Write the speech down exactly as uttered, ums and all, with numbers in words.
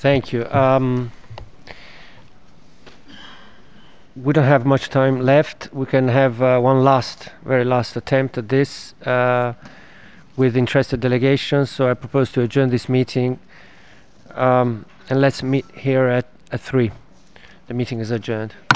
Thank you. Um, we don't have much time left. We can have uh, one last, very last attempt at this uh, with interested delegations. So I propose to adjourn this meeting, um, and let's meet here at, at three. The meeting is adjourned.